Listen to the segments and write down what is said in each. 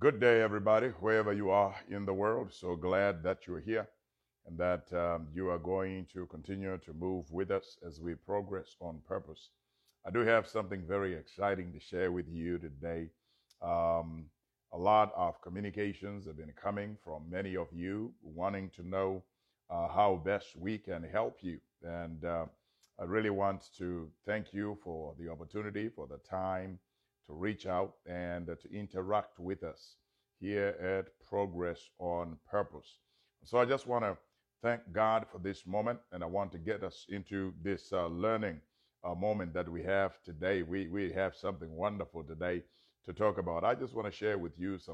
Good day, everybody, wherever you are in the world. So glad that you're here and that you are going to continue to move with us as we progress on purpose. I do have something very exciting to share with you today. Um, a lot of communications have been coming from many of you wanting to know how best we can help you. And I really want to thank you for the opportunity, for the time to reach out and to interact with us here at Progress on Purpose. So I just want to thank God for this moment, and I want to get us into this learning moment that we have today. We have something wonderful today to talk about. I just want to share with you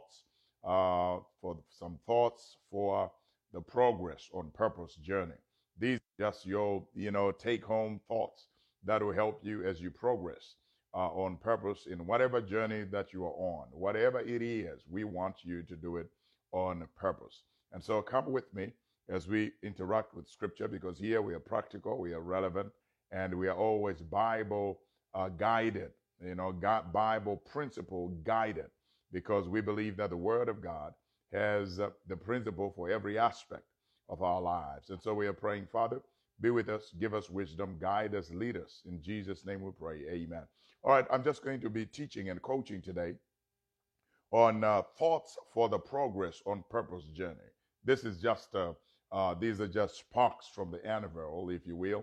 some thoughts for the Progress on Purpose journey. These are just your take home thoughts that will help you as you progress on purpose in whatever journey that you are on. Whatever it is, we want you to do it on purpose. And so come with me as we interact with scripture, because here we are practical, we are relevant, and we are always Bible guided, God, Bible principle guided, because we believe that the Word of God has the principle for every aspect of our lives. And so we are praying, Father, be with us, give us wisdom, guide us, lead us. In Jesus' name we pray. Amen. All right, I'm just going to be teaching and coaching today on thoughts for the Progress on Purpose journey. This is just these are just sparks from the anvil, if you will,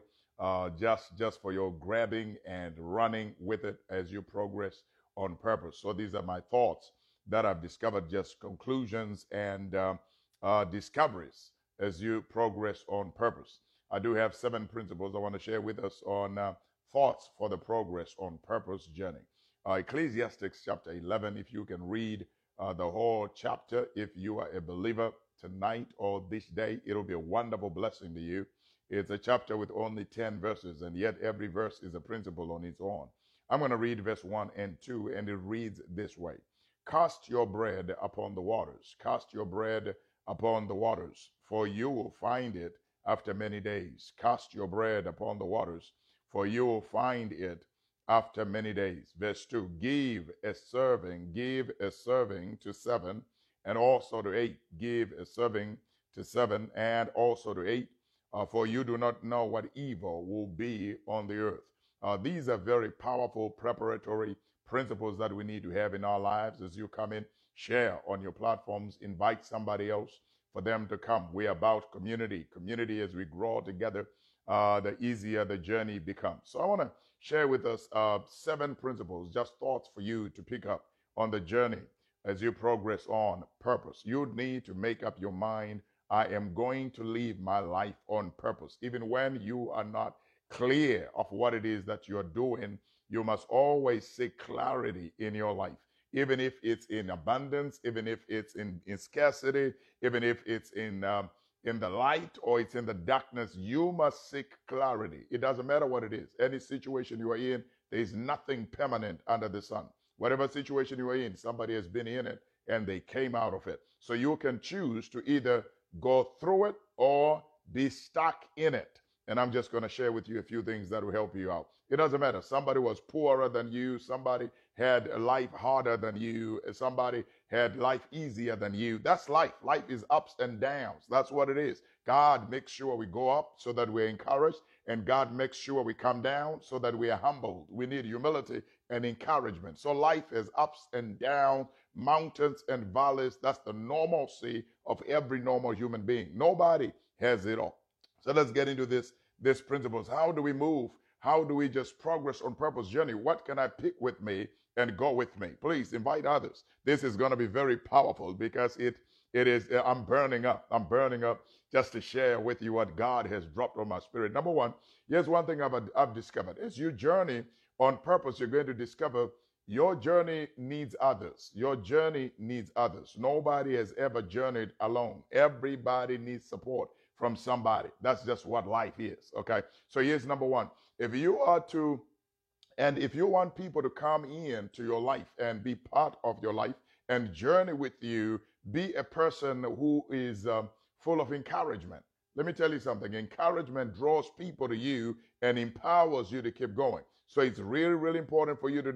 just for your grabbing and running with it as you progress on purpose. So these are my thoughts that I've discovered, just conclusions and discoveries as you progress on purpose. I do have 7 principles I want to share with us on thoughts for the Progress on Purpose journey. Ecclesiastes chapter 11, if you can read the whole chapter, if you are a believer tonight or this day, it'll be a wonderful blessing to you. It's a chapter with only 10 verses, and yet every verse is a principle on its own. I'm going to read verse 1 and 2, and it reads this way. Cast your bread upon the waters. Cast your bread upon the waters, for you will find it after many days. Cast your bread upon the waters, for you will find it after many days. Verse 2, give a serving to 7, and also to 8. Give a serving to 7, and also to 8, for you do not know what evil will be on the earth. These are very powerful preparatory principles that we need to have in our lives as you come in. Share on your platforms, invite somebody else for them to come. We're about community. Community, as we grow together, the easier the journey becomes. So I want to share with us 7 principles, just thoughts for you to pick up on the journey as you progress on purpose. You need to make up your mind. I am going to live my life on purpose. Even when you are not clear of what it is that you're doing, you must always seek clarity in your life. Even if it's in abundance, even if it's in scarcity, even if it's in the light or it's in the darkness, you must seek clarity. It doesn't matter what it is. Any situation you are in, there is nothing permanent under the sun. Whatever situation you are in, somebody has been in it and they came out of it. So you can choose to either go through it or be stuck in it. And I'm just going to share with you a few things that will help you out. It doesn't matter. Somebody was poorer than you. Somebody had a life harder than you. Somebody had life easier than you. That's life. Life is ups and downs. That's what it is. God makes sure we go up so that we're encouraged, and God makes sure we come down so that we are humbled. We need humility and encouragement. So life is ups and downs, mountains and valleys. That's the normalcy of every normal human being. Nobody has it all. So let's get into this principles. How do we move? How do we just progress on purpose journey? What can I pick with me and go with me? Please invite others. This is going to be very powerful because it is, I'm burning up. I'm burning up just to share with you what God has dropped on my spirit. Number one, here's one thing I've discovered. As you journey on purpose, you're going to discover your journey needs others. Your journey needs others. Nobody has ever journeyed alone. Everybody needs support from somebody. That's just what life is. Okay. So here's number one. If you want people to come in to your life and be part of your life and journey with you, be a person who is full of encouragement. Let me tell you something. Encouragement draws people to you and empowers you to keep going. So it's really, really important for you to do it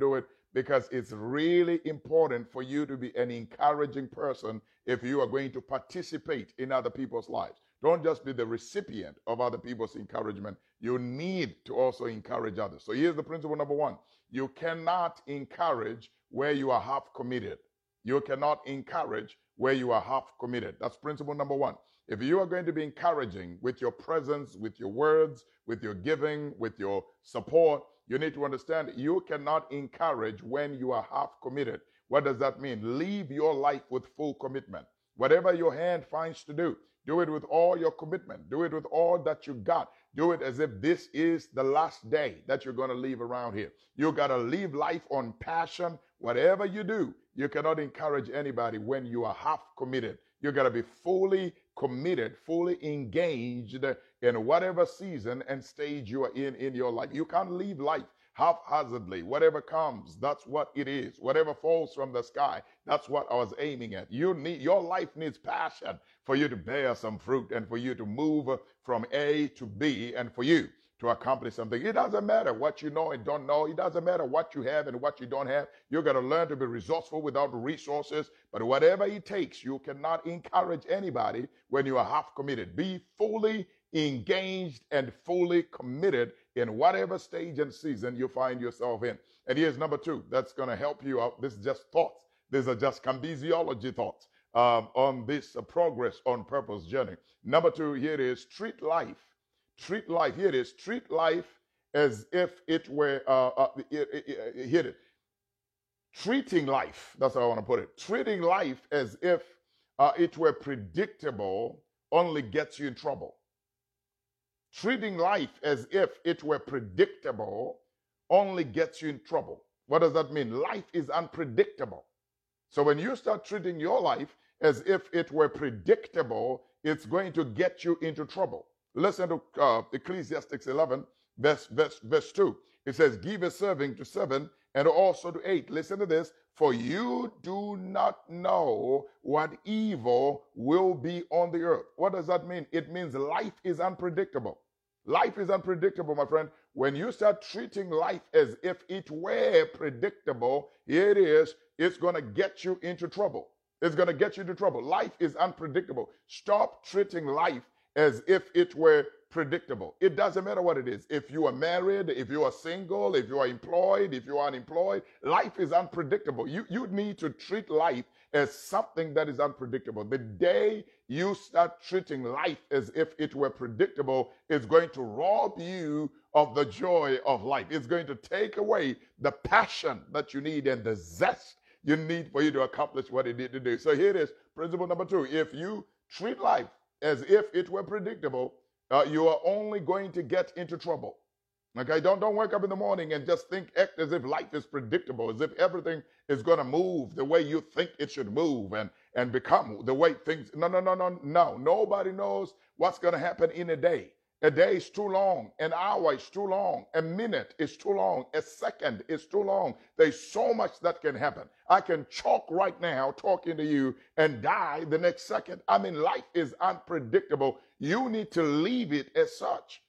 because it's really important for you to be an encouraging person if you are going to participate in other people's lives. Don't just be the recipient of other people's encouragement. You need to also encourage others. So here's the principle number one. You cannot encourage where you are half committed. You cannot encourage where you are half committed. That's principle number one. If you are going to be encouraging with your presence, with your words, with your giving, with your support, you need to understand you cannot encourage when you are half committed. What does that mean? Live your life with full commitment. Whatever your hand finds to do it with all your commitment. Do it with all that you got. Do it as if this is the last day that you're going to live around here. You got to live life on passion. Whatever you do, you cannot encourage anybody when you are half committed. You got to be fully committed, fully engaged in whatever season and stage you are in your life. You can't live life haphazardly. Whatever comes, that's what it is. Whatever falls from the sky, that's what I was aiming at. Your life needs passion for you to bear some fruit and for you to move from A to B and for you to accomplish something. It doesn't matter what you know and don't know. It doesn't matter what you have and what you don't have. You're going to learn to be resourceful without resources. But whatever it takes, you cannot encourage anybody when you are half committed. Be fully engaged and fully committed in whatever stage and season you find yourself in. And here's number two that's going to help you out. This is just thoughts. These are just kinesiology thoughts on this progress on purpose journey. Number two, here it is, treat life, here it is, treat life as if it were, here it is, treating life, that's how I want to put it, treating life as if it were predictable only gets you in trouble. Treating life as if it were predictable only gets you in trouble. What does that mean? Life is unpredictable. So when you start treating your life as if it were predictable, it's going to get you into trouble. Listen to Ecclesiastes 11, verse 2. It says, give a serving to 7 and also to 8. Listen to this. For you do not know what evil will be on the earth. What does that mean? It means life is unpredictable. Life is unpredictable, my friend. When you start treating life as if it were predictable, here it is, it's going to get you into trouble. It's going to get you into trouble. Life is unpredictable. Stop treating life as if it were predictable. It doesn't matter what it is. If you are married, if you are single, if you are employed, if you are unemployed, life is unpredictable. You need to treat life as something that is unpredictable. The day you start treating life as if it were predictable, it's going to rob you of the joy of life. It's going to take away the passion that you need and the zest you need for you to accomplish what you need to do. So here it is, principle number 2. If you treat life as if it were predictable, you are only going to get into trouble. Okay, don't wake up in the morning and just act as if life is predictable, as if everything is going to move the way you think it should move and become the way things. No. Nobody knows what's going to happen in a day. A day is too long. An hour is too long. A minute is too long. A second is too long. There's so much that can happen. I can choke right now talking to you and die the next second. I mean, life is unpredictable. You need to leave it as such.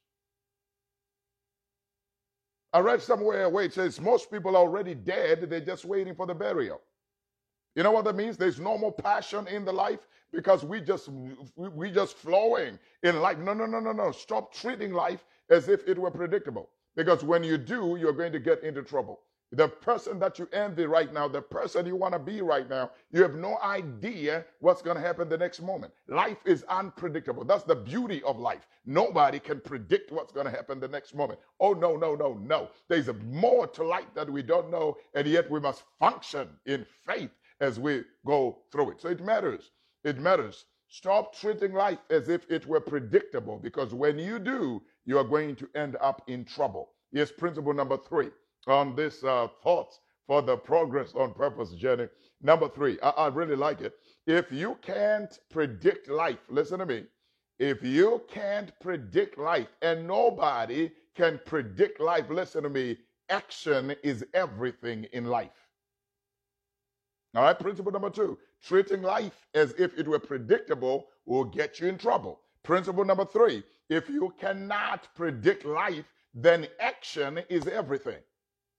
I read somewhere where it says most people are already dead. They're just waiting for the burial. You know what that means? There's no more passion in the life because we just flowing in life. No. Stop treating life as if it were predictable. Because when you do, you're going to get into trouble. The person that you envy right now, the person you want to be right now, you have no idea what's going to happen the next moment. Life is unpredictable. That's the beauty of life. Nobody can predict what's going to happen the next moment. Oh, no. There's more to life that we don't know, and yet we must function in faith as we go through it. So it matters. It matters. Stop treating life as if it were predictable, because when you do, you are going to end up in trouble. Here's principle number 3 on this thoughts for the progress on purpose journey. Number 3, I really like it. If you can't predict life, listen to me. If you can't predict life, and nobody can predict life, listen to me, action is everything in life. All right, principle number 2, treating life as if it were predictable will get you in trouble. Principle number 3, if you cannot predict life, then action is everything.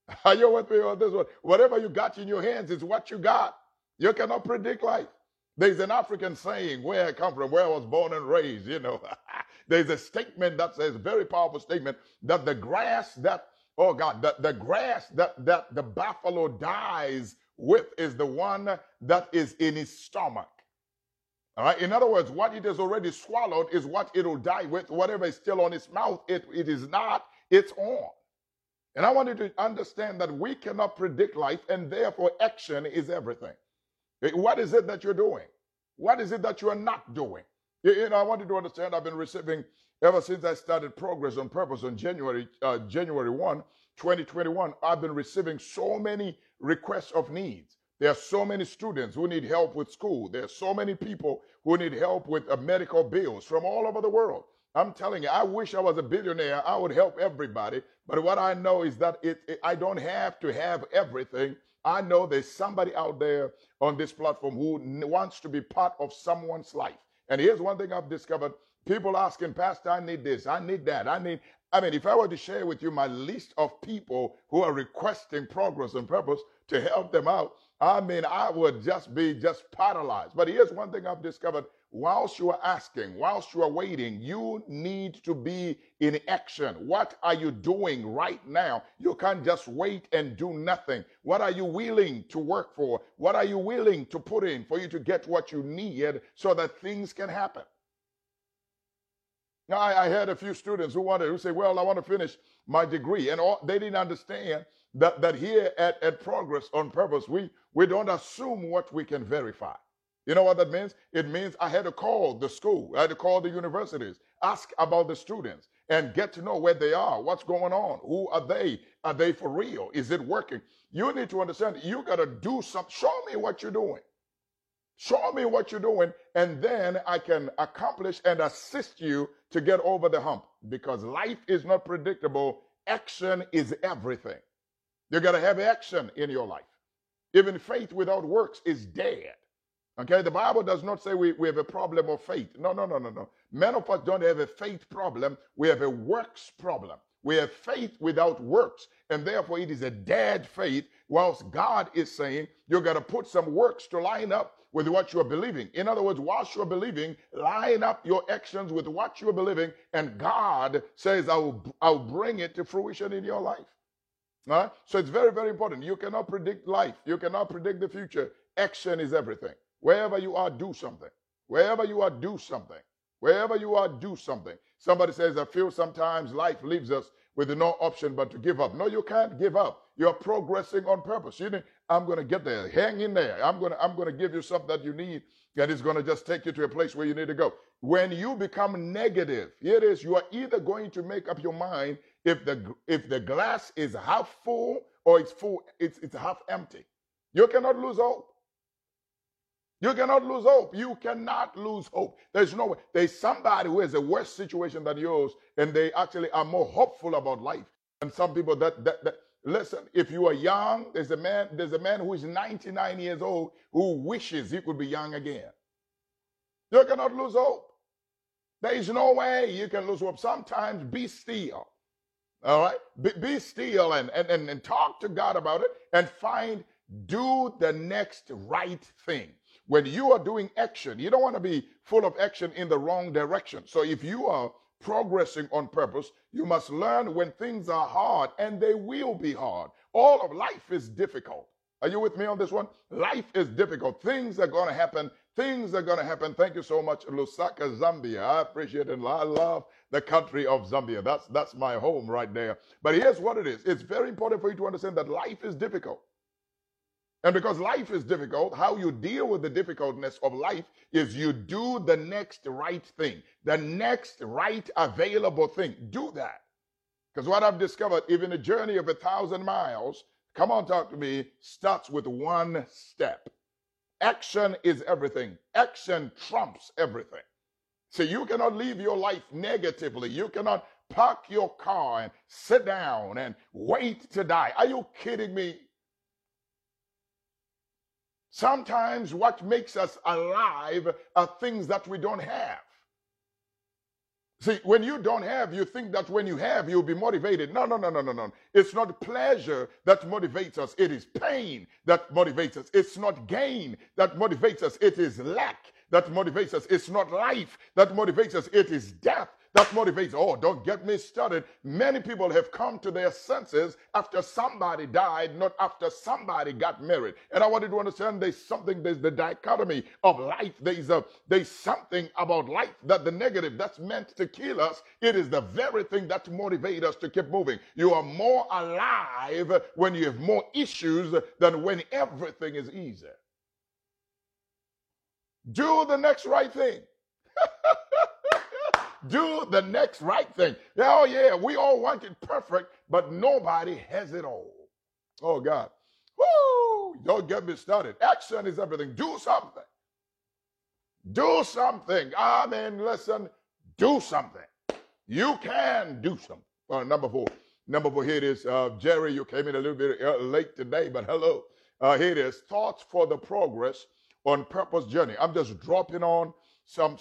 Are you with me on this one? Whatever you got in your hands is what you got. You cannot predict life. There's an African saying where I come from, where I was born and raised, you know. There's a statement that says, very powerful statement, that the grass that, oh God, the grass that the buffalo dies with is the one that is in his stomach. All right. In other words, what it has already swallowed is what it'll die with. Whatever is still on its mouth, it is not its own. And I want you to understand that we cannot predict life, and therefore action is everything. What is it that you're doing? What is it that you are not doing? You know, I want you to understand I've been receiving, ever since I started Progress on Purpose on January 1, 2021, I've been receiving so many requests of needs. There are so many students who need help with school. There are so many people who need help with medical bills from all over the world. I'm telling you, I wish I was a billionaire. I would help everybody. But what I know is that I don't have to have everything. I know there's somebody out there on this platform who wants to be part of someone's life. And here's one thing I've discovered. People asking, Pastor, I need this, I need that, I mean, if I were to share with you my list of people who are requesting Progress and Purpose to help them out, I would just be paralyzed. But here's one thing I've discovered. Whilst you are asking, whilst you are waiting, you need to be in action. What are you doing right now? You can't just wait and do nothing. What are you willing to work for? What are you willing to put in for you to get what you need so that things can happen? Now, I had a few students who say, well, I want to finish my degree. And they didn't understand that here at Progress on Purpose, we don't assume what we can verify. You know what that means? It means I had to call the school. I had to call the universities, ask about the students, and get to know where they are, what's going on, who are they? Are they for real? Is it working? You need to understand, you got to do something. Show me what you're doing. Show me what you're doing, and then I can accomplish and assist you to get over the hump. Because life is not predictable. Action is everything. You got to have action in your life. Even faith without works is dead. Okay, the Bible does not say we have a problem of faith. No. Many of us don't have a faith problem. We have a works problem. We have faith without works, and therefore it is a dead faith, whilst God is saying you got to put some works to line up with what you are believing. In other words, whilst you're believing, line up your actions with what you're believing, and God says, I'll bring it to fruition in your life. All right? So it's very, very important. You cannot predict life. You cannot predict the future. Action is everything. Wherever you are, do something. Wherever you are, do something. Wherever you are, do something. Somebody says, I feel sometimes life leaves us with no option but to give up. No, you can't give up. You're progressing on purpose. I'm going to get there. Hang in there. I'm going to give you something that you need, and it's going to just take you to a place where you need to go. When you become negative, here it is. You are either going to make up your mind if the glass is half full or it's half empty. You cannot lose hope. You cannot lose hope. You cannot lose hope. There's no way. There's somebody who has a worse situation than yours, and they actually are more hopeful about life. And some people that listen, if you are young, there's a man who is 99 years old who wishes he could be young again. You cannot lose hope. There is no way you can lose hope. Sometimes be still. All right? Be still and talk to God about it and do the next right thing. When you are doing action, you don't want to be full of action in the wrong direction. So if you are progressing on purpose, you must learn when things are hard, and they will be hard. All of life is difficult. Are you with me on this one? Life is difficult. Things are going to happen. Things are going to happen. Thank you so much, Lusaka, Zambia. I appreciate it. I love the country of Zambia. That's my home right there. But here's what it is. It's very important for you to understand that life is difficult. And because life is difficult, how you deal with the difficultness of life is you do the next right thing, the next right available thing. Do that. Because what I've discovered, even a journey of 1,000 miles, come on, talk to me, starts with one step. Action is everything. Action trumps everything. So you cannot live your life negatively. You cannot park your car and sit down and wait to die. Are you kidding me? Sometimes what makes us alive are things that we don't have. See, when you don't have, you think that when you have, you'll be motivated. No, no, no, no, no, no. It's not pleasure that motivates us. It is pain that motivates us. It's not gain that motivates us. It is lack that motivates us. It's not life that motivates us. It is death that motivates. Oh, don't get me started. Many people have come to their senses after somebody died, not after somebody got married. And I wanted to understand there's the dichotomy of life. There's something about life that the negative that's meant to kill us, it is the very thing that motivates us to keep moving. You are more alive when you have more issues than when everything is easy. Do the next right thing. Do the next right thing. Oh, yeah, we all want it perfect, but nobody has it all. Oh, God. Woo! Don't get me started. Action is everything. Do something. Do something. I mean, listen, do something. You can do something. Number four. Number four, here it is. Jerry, you came in a little bit late today, but hello. Here it is. Thoughts for the Progress on Purpose journey. I'm just dropping on some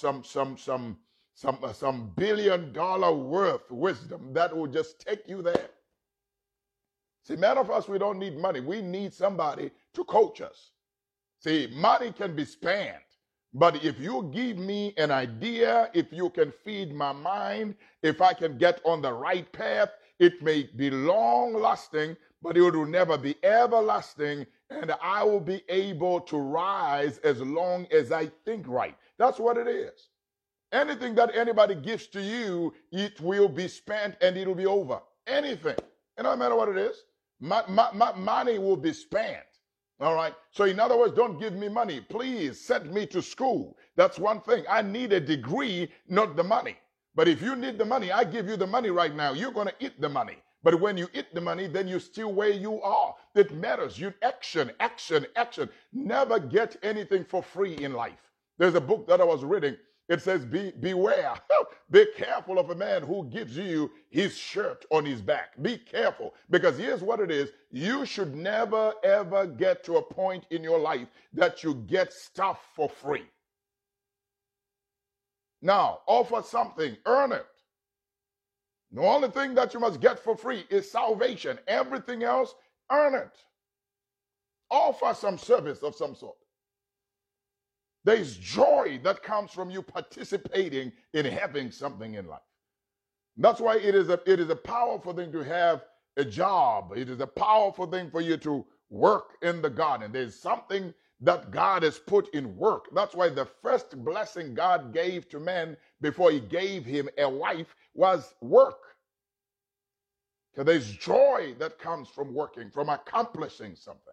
$1 billion worth wisdom that will just take you there. See, many of us, we don't need money. We need somebody to coach us. See, money can be spent, but if you give me an idea, if you can feed my mind, if I can get on the right path, it may be long lasting, but it will never be everlasting, and I will be able to rise as long as I think right. That's what it is. Anything that anybody gives to you, it will be spent and it will be over. Anything. It doesn't matter what it is. Money will be spent. All right. So in other words, don't give me money. Please send me to school. That's one thing. I need a degree, not the money. But if you need the money, I give you the money right now. You're going to eat the money. But when you eat the money, then you're still where you are. It matters. You action. Never get anything for free in life. There's a book that I was reading. It says, beware, be careful of a man who gives you his shirt on his back. Be careful, because here's what it is. You should never, ever get to a point in your life that you get stuff for free. Now, offer something, earn it. The only thing that you must get for free is salvation. Everything else, earn it. Offer some service of some sort. There's joy that comes from you participating in having something in life. That's why it is a powerful thing to have a job. It is a powerful thing for you to work in the garden. There's something that God has put in work. That's why the first blessing God gave to man before he gave him a wife was work. So there's joy that comes from working, from accomplishing something.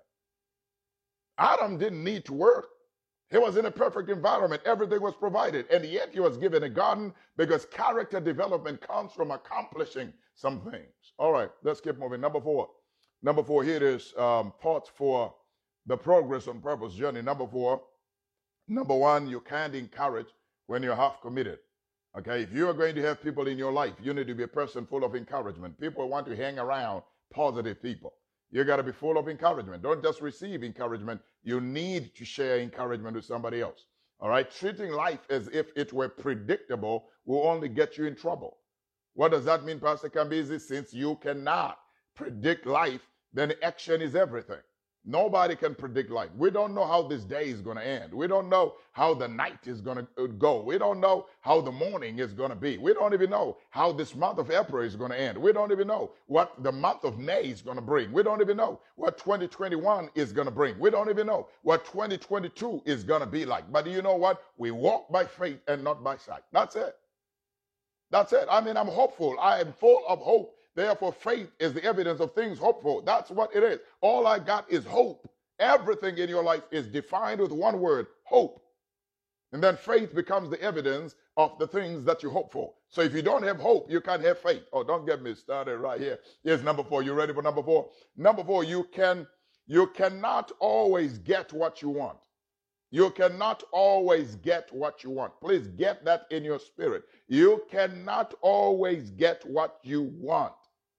Adam didn't need to work. He was in a perfect environment. Everything was provided. And yet he was given a garden, because character development comes from accomplishing some things. All right, let's keep moving. Number four. Here it is. Thoughts for the Progress on Purpose journey. Number four. Number one, you can't encourage when you're half committed. Okay, if you are going to have people in your life, you need to be a person full of encouragement. People want to hang around positive people. You got to be full of encouragement. Don't just receive encouragement. You need to share encouragement with somebody else. All right? Treating life as if it were predictable will only get you in trouble. What does that mean, Pastor Kambezi? Since you cannot predict life, then action is everything. Nobody can predict life. We don't know how this day is going to end. We don't know how the night is going to go. We don't know how the morning is going to be. We don't even know how this month of April is going to end. We don't even know what the month of May is going to bring. We don't even know what 2021 is going to bring. We don't even know what 2022 is going to be like. But you know what? We walk by faith and not by sight. That's it. That's it. I mean, I'm hopeful. I am full of hope. Therefore, faith is the evidence of things hoped for. That's what it is. All I got is hope. Everything in your life is defined with one word, hope. And then faith becomes the evidence of the things that you hope for. So if you don't have hope, you can't have faith. Oh, don't get me started right here. Here's number four. You ready for number four? Number four, you cannot always get what you want. You cannot always get what you want. Please get that in your spirit. You cannot always get what you want.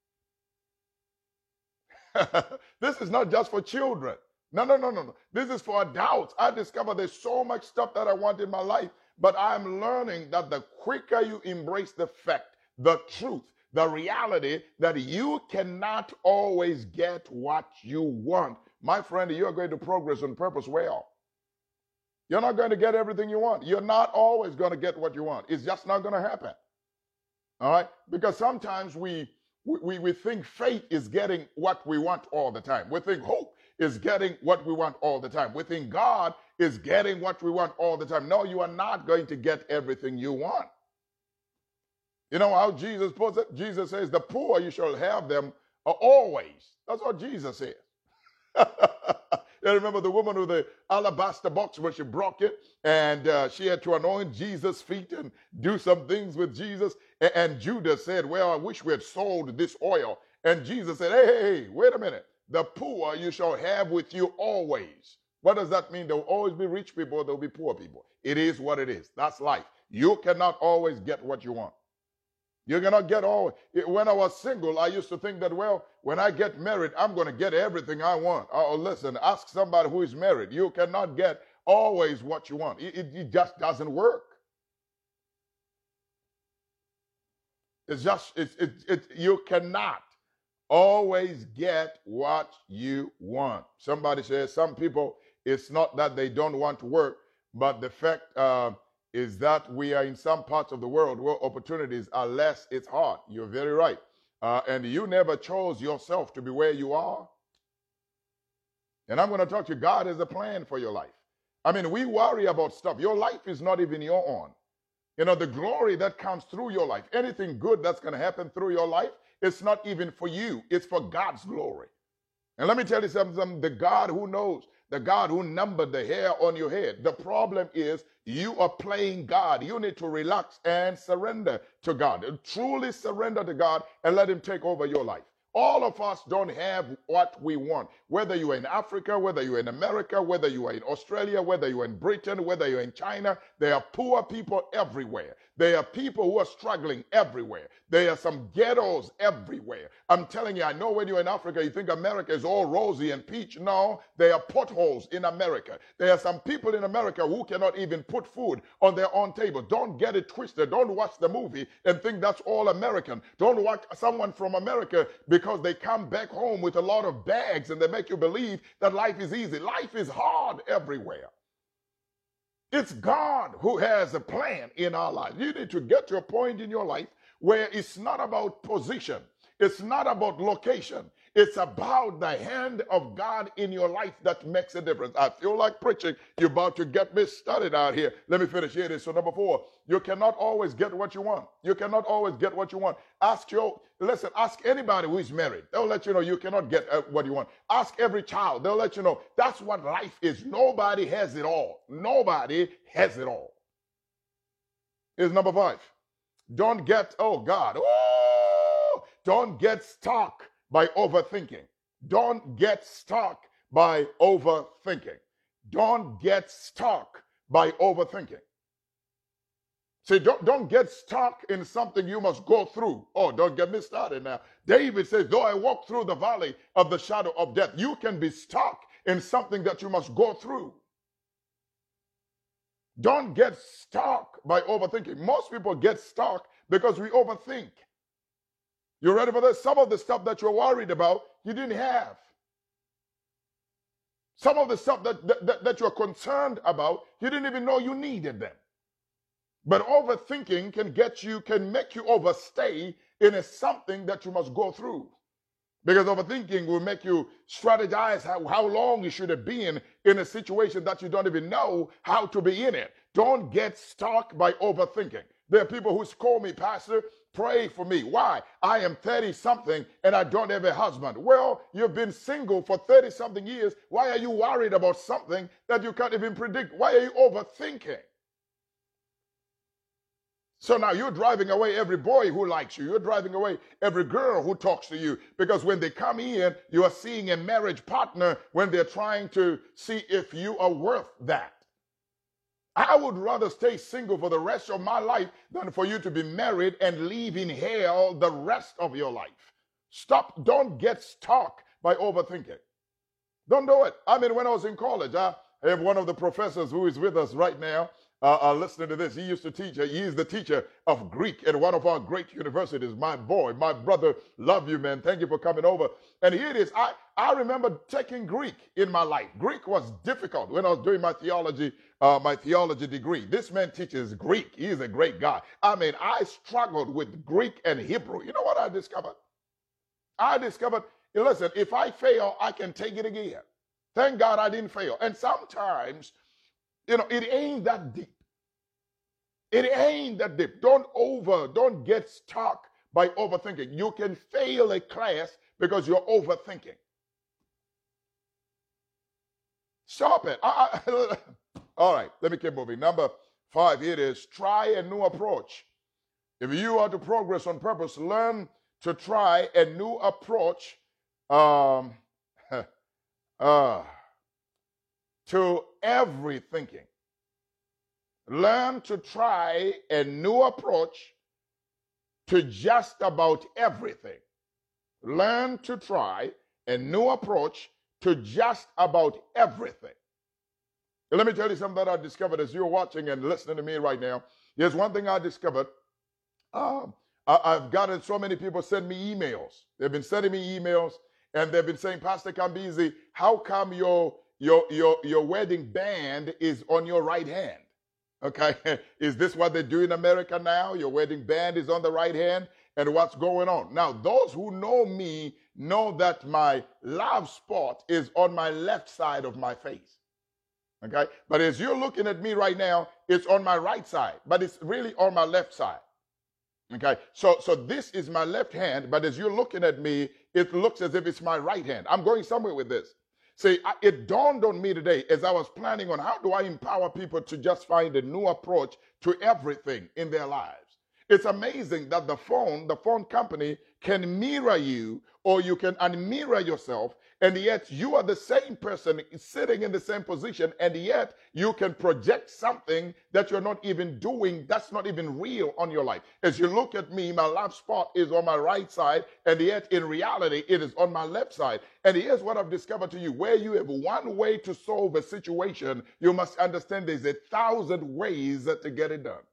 This is not just for children. No. This is for adults. I discovered there's so much stuff that I want in my life. But I'm learning that the quicker you embrace the fact, the truth, the reality that you cannot always get what you want, my friend, you're going to progress on purpose well. You're not going to get everything you want. You're not always going to get what you want. It's just not going to happen. All right? Because sometimes we think faith is getting what we want all the time. We think hope is getting what we want all the time. We think God is getting what we want all the time. No, you are not going to get everything you want. You know how Jesus puts it? Jesus says, the poor you shall have them always. That's what Jesus says. You remember the woman with the alabaster box where she broke it and she had to anoint Jesus' feet and do some things with Jesus. And Judas said, well, I wish we had sold this oil. And Jesus said, hey, wait a minute. The poor you shall have with you always. What does that mean? There will always be rich people, there will be poor people. It is what it is. That's life. You cannot always get what you want. You cannot get all. When I was single, I used to think that, well, when I get married, I'm going to get everything I want. Oh, listen, ask somebody who is married. You cannot get always what you want. It just doesn't work. You cannot always get what you want. Somebody says some people, it's not that they don't want to work, but the fact is that we are in some parts of the world where opportunities are less. It's hard. You're very right. And you never chose yourself to be where you are. And I'm going to talk to you. God has a plan for your life. I mean, we worry about stuff. Your life is not even your own. You know, the glory that comes through your life, anything good that's going to happen through your life, it's not even for you. It's for God's glory. And let me tell you something, the God who knows, the God who numbered the hair on your head. The problem is you are playing God. You need to relax and surrender to God. Truly surrender to God and let him take over your life. All of us don't have what we want. Whether you are in Africa, whether you are in America, whether you are in Australia, whether you are in Britain, whether you're in China, there are poor people everywhere. There are people who are struggling everywhere. There are some ghettos everywhere. I'm telling you, I know when you're in Africa, you think America is all rosy and peach. No, there are potholes in America. There are some people in America who cannot even put food on their own table. Don't get it twisted. Don't watch the movie and think that's all American. Don't watch someone from America because they come back home with a lot of bags and they make you believe that life is easy. Life is hard everywhere. It's God who has a plan in our lives. You need to get to a point in your life where it's not about position. It's not about location. It's about the hand of God in your life that makes a difference. I feel like preaching. You're about to get me started out here. Let me finish. Here it is. So number 4, you cannot always get what you want. You cannot always get what you want. Ask anybody who is married. They'll let you know you cannot get what you want. Ask every child. They'll let you know that's what life is. Nobody has it all. Nobody has it all. Here's number 5. Don't get, don't get stuck by overthinking. Don't get stuck by overthinking. Don't get stuck by overthinking. See, don't get stuck in something you must go through. Oh, don't get me started now. David says, though I walk through the valley of the shadow of death, you can be stuck in something that you must go through. Don't get stuck by overthinking. Most people get stuck because we overthink. You ready for this? Some of the stuff that you're worried about, you didn't have. Some of the stuff that you're concerned about, you didn't even know you needed them. But overthinking can make you overstay in something that you must go through. Because overthinking will make you strategize how long you should have been in a situation that you don't even know how to be in it. Don't get stuck by overthinking. There are people who call me, Pastor, pray for me. Why? I am 30-something and I don't have a husband. Well, you've been single for 30-something years. Why are you worried about something that you can't even predict? Why are you overthinking? So now you're driving away every boy who likes you. You're driving away every girl who talks to you. Because when they come in, you are seeing a marriage partner when they're trying to see if you are worth that. I would rather stay single for the rest of my life than for you to be married and live in hell the rest of your life. Don't get stuck by overthinking. Don't do it. I mean, when I was in college, I have one of the professors who is with us right now. listening to this. He used to teach. He is the teacher of Greek at one of our great universities. My boy, my brother, love you, man. Thank you for coming over. And here it is. I remember taking Greek in my life. Greek was difficult when I was doing my theology degree. This man teaches Greek. He is a great guy. I mean, I struggled with Greek and Hebrew. You know what I discovered? Listen, if I fail, I can take it again. Thank God I didn't fail. And sometimes, it ain't that deep. It ain't that deep. Don't get stuck by overthinking. You can fail a class because you're overthinking. Stop it. All right, let me keep moving. Number 5, it is try a new approach. If you are to progress on purpose, learn to try a new approach to every thinking. Learn to try a new approach to just about everything. Learn to try a new approach to just about everything. Let me tell you something that I discovered as you're watching and listening to me right now. Here's one thing I discovered. I've gotten so many people send me emails. They've been sending me emails, and they've been saying, Pastor Kambinzi, how come your wedding band is on your right hand? Okay, is this what they do in America now? Your wedding band is on the right hand, and what's going on? Now, those who know me know that my love spot is on my left side of my face. Okay, but as you're looking at me right now, it's on my right side, but it's really on my left side. Okay, so this is my left hand, but as you're looking at me, it looks as if it's my right hand. I'm going somewhere with this. See, it dawned on me today as I was planning on how do I empower people to just find a new approach to everything in their lives. It's amazing that the phone company can mirror you, or you can unmirror yourself, and yet you are the same person sitting in the same position, and yet you can project something that you're not even doing, that's not even real on your life. As you look at me, my love spot is on my right side, and yet in reality, it is on my left side. And here's what I've discovered to you. Where you have one way to solve a situation, you must understand there's 1,000 ways to get it done.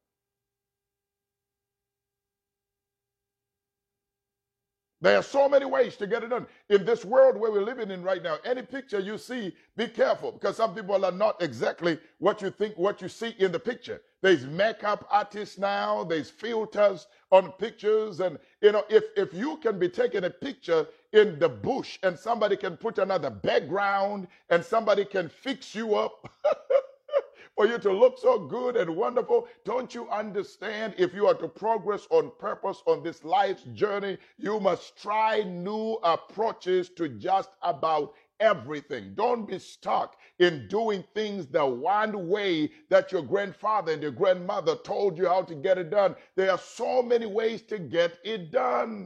There are so many ways to get it done. In this world where we're living in right now, any picture you see, be careful, because some people are not exactly what you think, what you see in the picture. There's makeup artists now, there's filters on pictures, and if you can be taking a picture in the bush and somebody can put another background and somebody can fix you up for you to look so good and wonderful. Don't you understand? If you are to progress on purpose on this life's journey, you must try new approaches to just about everything. Don't be stuck in doing things the one way that your grandfather and your grandmother told you how to get it done. There are so many ways to get it done.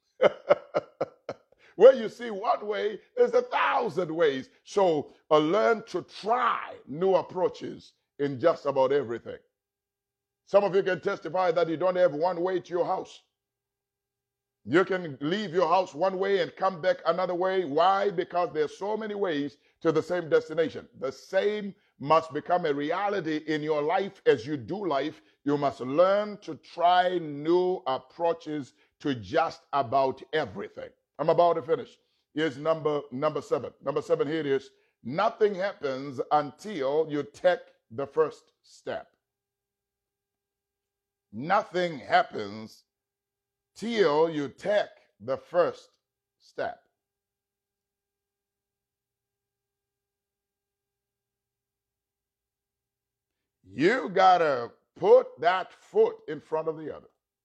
Where you see one way, there's 1,000 ways. So learn to try new approaches in just about everything. Some of you can testify that you don't have one way to your house. You can leave your house one way and come back another way. Why? Because there's so many ways to the same destination. The same must become a reality in your life as you do life. You must learn to try new approaches to just about everything. I'm about to finish. Here's number 7. Number 7, here it is. Nothing happens until you take the first step. Nothing happens till you take the first step. You gotta put that foot in front of the other.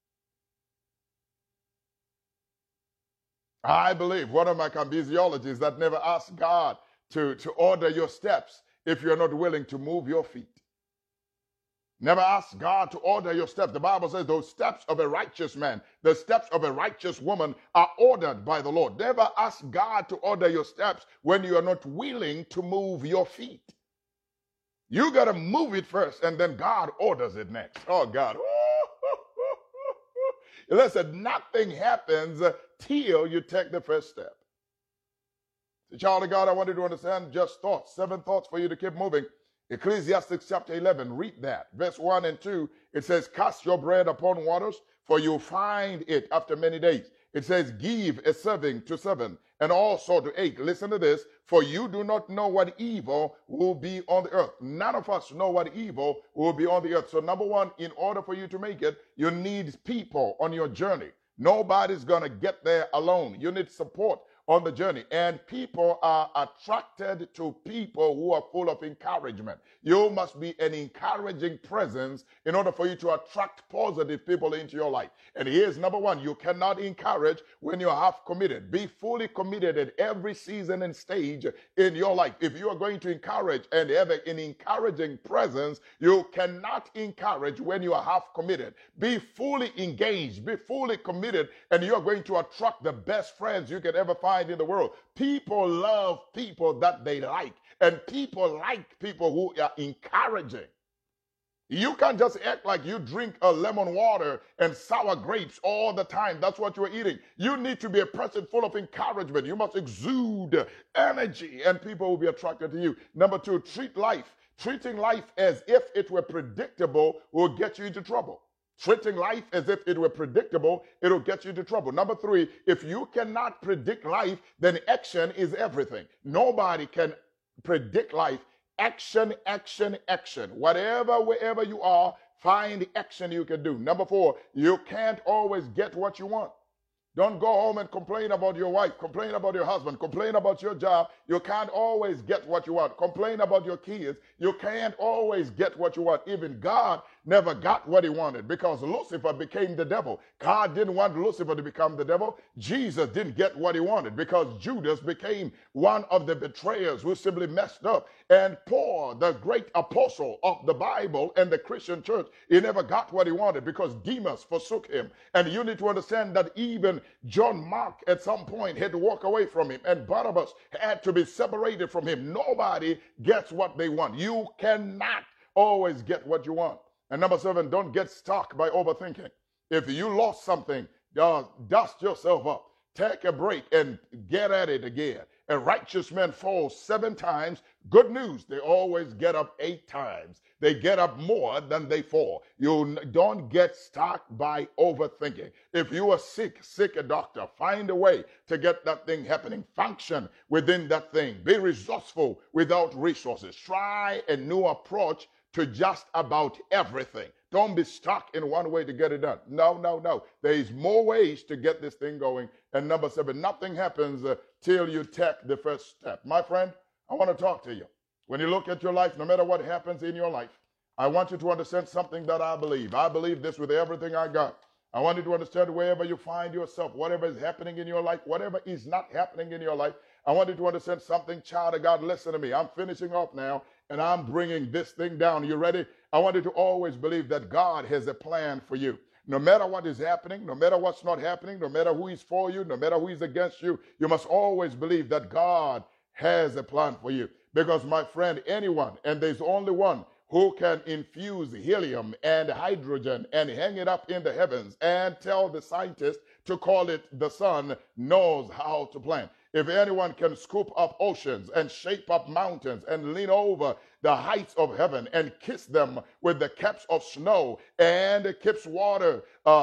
I believe one of my kinesiologists that never asked God to order your steps if you're not willing to move your feet. Never ask God to order your steps. The Bible says those steps of a righteous man, the steps of a righteous woman are ordered by the Lord. Never ask God to order your steps when you are not willing to move your feet. You got to move it first, and then God orders it next. Oh, God. Listen, nothing happens till you take the first step. So, child of God, I want you to understand just thoughts, 7 thoughts for you to keep moving. Ecclesiastes chapter 11, read that. Verse 1 and 2, it says, cast your bread upon waters, for you'll find it after many days. It says, give a serving to seven, and also to eight. Listen to this, for you do not know what evil will be on the earth. None of us know what evil will be on the earth. So number one, in order for you to make it, you need people on your journey. Nobody's going to get there alone. You need support on the journey. And people are attracted to people who are full of encouragement. You must be an encouraging presence in order for you to attract positive people into your life. And here's number one, you cannot encourage when you're half committed. Be fully committed at every season and stage in your life. If you are going to encourage and have an encouraging presence, you cannot encourage when you are half committed. Be fully engaged, be fully committed, and you're going to attract the best friends you can ever find in the world. People love people that they like, and people like people who are encouraging. You can't just act like you drink a lemon water and sour grapes all the time. That's what you're eating. You need to be a person full of encouragement. You must exude energy, and people will be attracted to you. Number two, treat life. Treating life as if it were predictable will get you into trouble. Treating life as if it were predictable, it'll get you into trouble. Number three, if you cannot predict life, then action is everything. Nobody can predict life. Action, action, action. Whatever, wherever you are, find action you can do. Number four, you can't always get what you want. Don't go home and complain about your wife, complain about your husband, complain about your job. You can't always get what you want. Complain about your kids. You can't always get what you want. Even God never got what he wanted because Lucifer became the devil. God didn't want Lucifer to become the devil. Jesus didn't get what he wanted because Judas became one of the betrayers who simply messed up. And Paul, the great apostle of the Bible and the Christian church, he never got what he wanted because Demas forsook him. And you need to understand that even John Mark at some point had to walk away from him, and Barnabas had to be separated from him. Nobody gets what they want. You cannot always get what you want. And number seven, don't get stuck by overthinking. If you lost something, dust yourself up. Take a break and get at it again. A righteous man falls 7 times. Good news, they always get up 8 times. They get up more than they fall. You don't get stuck by overthinking. If you are sick, seek a doctor. Find a way to get that thing happening. Function within that thing. Be resourceful without resources. Try a new approach to just about everything. Don't be stuck in one way to get it done. No, no, no. There is more ways to get this thing going. And number 7, nothing happens till you take the first step. My friend, I want to talk to you. When you look at your life, no matter what happens in your life, I want you to understand something that I believe. I believe this with everything I got. I want you to understand wherever you find yourself, whatever is happening in your life, whatever is not happening in your life, I want you to understand something, child of God. Listen to me. I'm finishing off now, and I'm bringing this thing down. You ready? I want you to always believe that God has a plan for you. No matter what is happening, no matter what's not happening, no matter who is for you, no matter who is against you, you must always believe that God has a plan for you. Because, my friend, anyone, and there's only one, who can infuse helium and hydrogen and hang it up in the heavens and tell the scientists to call it the sun, knows how to plan. If anyone can scoop up oceans and shape up mountains and lean over the heights of heaven and kiss them with the caps of snow and keeps water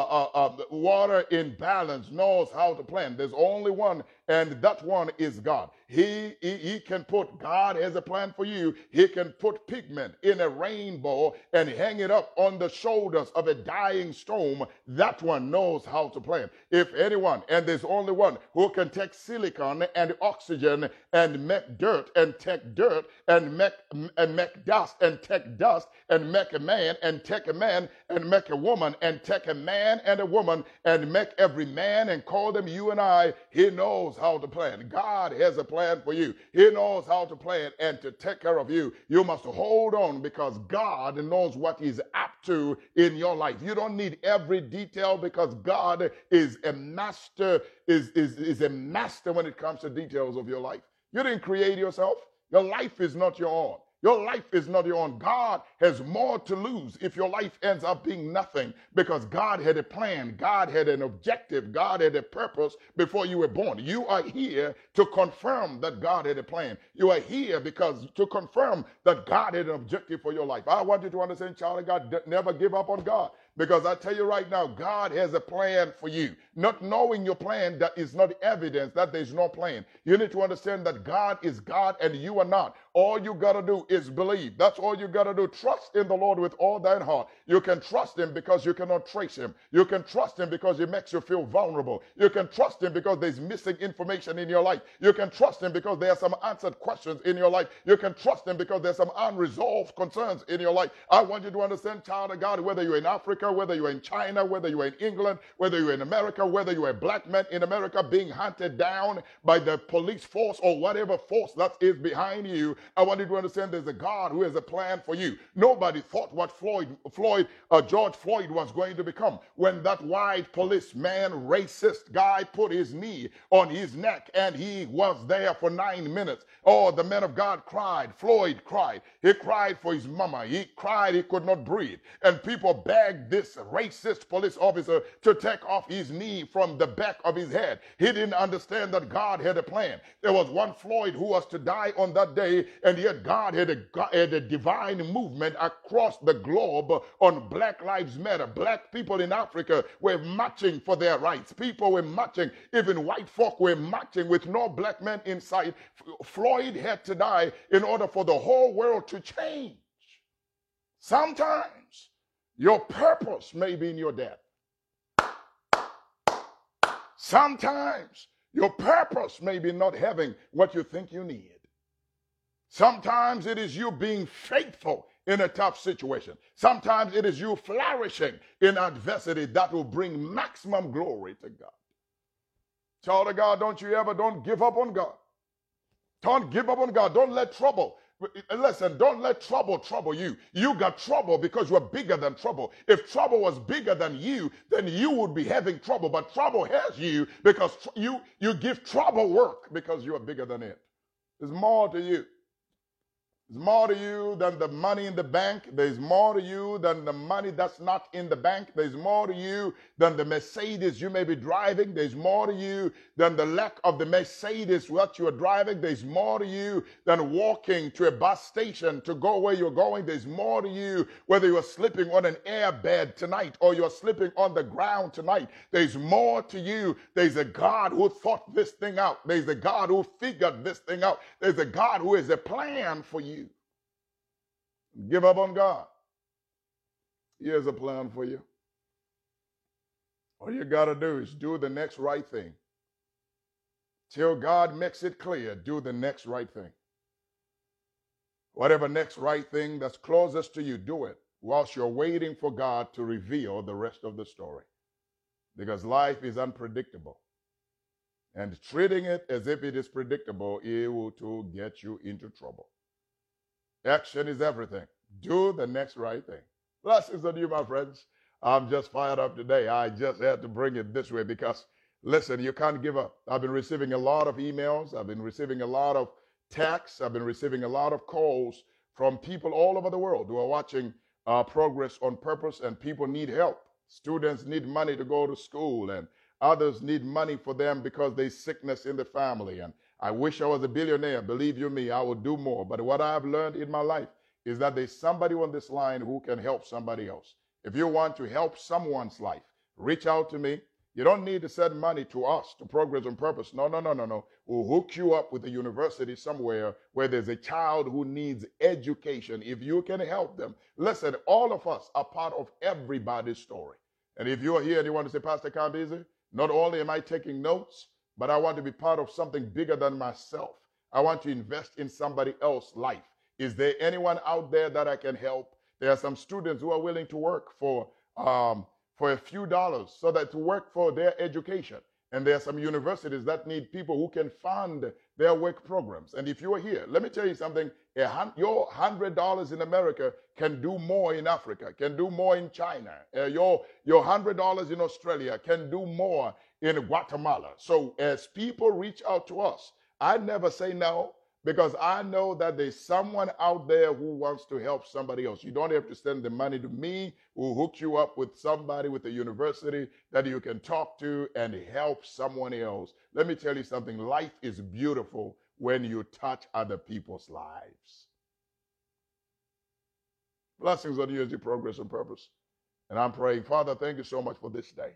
in balance, knows how to plan. There's only one, and that one is God. He can put, God has a plan for you. He can put pigment in a rainbow and hang it up on the shoulders of a dying storm. That one knows how to plan. If anyone, and there's only one, who can take silicon and oxygen and make dirt and take dirt and make dust and take dust and make a man and take a man and make a woman and take a man and a woman and make every man and call them you and I, he knows how to plan. God has a plan for you. He knows how to plan and to take care of you. You must hold on because God knows what he's up to in your life. You don't need every detail because God is a master, is a master when it comes to details of your life. You didn't create yourself. Your life is not your own. Your life is not your own. God has more to lose if your life ends up being nothing, because God had a plan, God had an objective, God had a purpose before you were born. You are here to confirm that God had a plan. You are here because to confirm that God had an objective for your life. I want you to understand, child of God, never give up on God. Because I tell you right now, God has a plan for you. Not knowing your plan, that is not evidence that there's no plan. You need to understand that God is God and you are not. All you got to do is believe. That's all you got to do. Trust in the Lord with all thine heart. You can trust him because you cannot trace him. You can trust him because he makes you feel vulnerable. You can trust him because there's missing information in your life. You can trust him because there are some answered questions in your life. You can trust him because there's some unresolved concerns in your life. I want you to understand, child of God, whether you're in Africa, whether you're in China, whether you're in England, whether you're in America, whether you're a black man in America being hunted down by the police force or whatever force that is behind you, I want you to understand there's a God who has a plan for you. Nobody thought what George Floyd was going to become when that white policeman, racist guy, put his knee on his neck and he was there for 9 minutes. Oh, the man of God cried. Floyd cried. He cried for his mama. He cried he could not breathe. And people begged this racist police officer to take off his knee from the back of his head. He didn't understand that God had a plan. There was one Floyd who was to die on that day, and yet God had a divine movement across the globe on Black Lives Matter. Black people in Africa were marching for their rights. People were marching. Even white folk were marching with no black men in sight. Floyd had to die in order for the whole world to change. Sometimes your purpose may be in your death. Sometimes your purpose may be not having what you think you need. Sometimes it is you being faithful in a tough situation. Sometimes it is you flourishing in adversity that will bring maximum glory to God. Child of God, don't give up on God. Don't give up on God. Don't let trouble. Listen, don't let trouble trouble you. You got trouble because you're bigger than trouble. If trouble was bigger than you, then you would be having trouble. But trouble has you because you give trouble work because you are bigger than it. There's more to you. There's more to you than the money in the bank. There's more to you than the money that's not in the bank. There's more to you than the Mercedes you may be driving. There's more to you than the lack of the Mercedes what you are driving. There's more to you than walking to a bus station to go where you're going. There's more to you whether you're sleeping on an airbed tonight or you're sleeping on the ground tonight. There's more to you. There's a God who thought this thing out. There's a God who figured this thing out. There's a God who has a plan for you. Give up on God. He has a plan for you. All you got to do is do the next right thing. Till God makes it clear, do the next right thing. Whatever next right thing that's closest to you, do it whilst you're waiting for God to reveal the rest of the story. Because life is unpredictable. And treating it as if it is predictable, it will to get you into trouble. Action is everything. Do the next right thing. Blessings on you, my friends. I'm just fired up today. I just had to bring it this way because, listen, you can't give up. I've been receiving a lot of emails. I've been receiving a lot of texts. I've been receiving a lot of calls from people all over the world who are watching Progress on Purpose, and people need help. Students need money to go to school, and others need money for them because there's sickness in the family. And I wish I was a billionaire. Believe you me, I would do more. But what I've learned in my life is that there's somebody on this line who can help somebody else. If you want to help someone's life, reach out to me. You don't need to send money to us, to Progress on Purpose. No. We'll hook you up with a university somewhere where there's a child who needs education. If you can help them. Listen, all of us are part of everybody's story. And if you're here and you want to say, Pastor Kambizi, not only am I taking notes, but I want to be part of something bigger than myself. I want to invest in somebody else's life. Is there anyone out there that I can help? There are some students who are willing to work for a few dollars so that to work for their education. And there are some universities that need people who can fund their work programs. And if you are here, let me tell you something. Your $100 in America can do more in Africa, can do more in China. Your $100 in Australia can do more in Guatemala. So as people reach out to us, I never say no. because I know that there's someone out there who wants to help somebody else. You don't have to send the money to me. We'll hook you up with somebody with a university that you can talk to and help someone else. Let me tell you something. Life is beautiful when you touch other people's lives. Blessings on you as you progress on purpose. And I'm praying, Father, thank you so much for this day.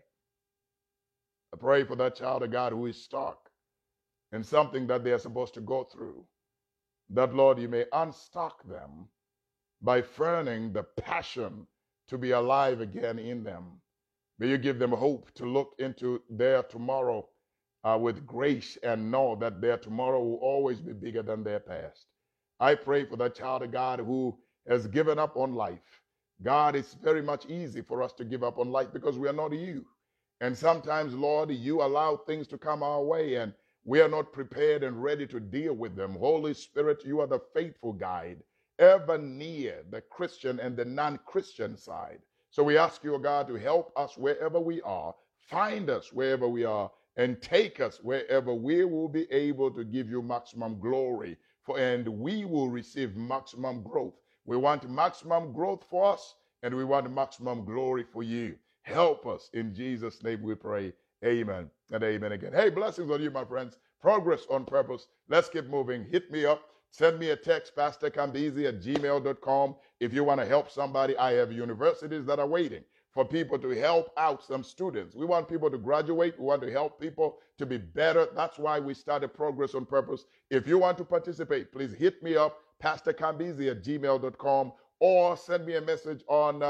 I pray for that child of God who is stuck in something that they are supposed to go through. That, Lord, you may unstuck them by furning the passion to be alive again in them. May you give them hope to look into their tomorrow with grace and know that their tomorrow will always be bigger than their past. I pray for that child of God who has given up on life. God, it's very much easy for us to give up on life because we are not you. And sometimes, Lord, you allow things to come our way and we are not prepared and ready to deal with them. Holy Spirit, you are the faithful guide, ever near the Christian and the non-Christian side. So we ask you, God, to help us wherever we are, find us wherever we are, and take us wherever we will be able to give you maximum glory, and we will receive maximum growth. We want maximum growth for us, and we want maximum glory for you. Help us. In Jesus' name we pray. Amen and amen again. Hey, blessings on you, my friends. Progress on purpose. Let's keep moving. Hit me up. Send me a text, pastorcambisi@gmail.com. If you want to help somebody, I have universities that are waiting for people to help out some students. We want people to graduate. We want to help people to be better. That's why we started Progress on Purpose. If you want to participate, please hit me up, pastorcambisi@gmail.com, or send me a message on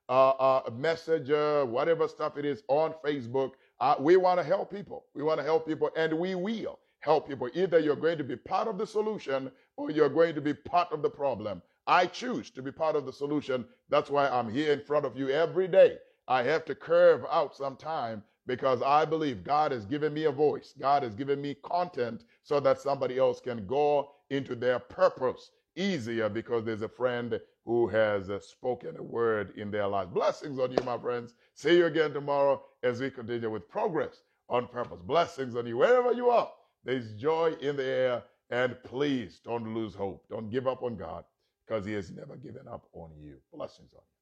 Messenger, whatever stuff it is, on Facebook. We want to help people. We want to help people, and we will help people. Either you're going to be part of the solution or you're going to be part of the problem. I choose to be part of the solution. That's why I'm here in front of you every day. I have to curve out some time because I believe God has given me a voice. God has given me content so that somebody else can go into their purpose easier because there's a friend who has spoken a word in their lives. Blessings on you, my friends. See you again tomorrow as we continue with Progress on Purpose. Blessings on you wherever you are. There's joy in the air, and please don't lose hope. Don't give up on God because he has never given up on you. Blessings on you.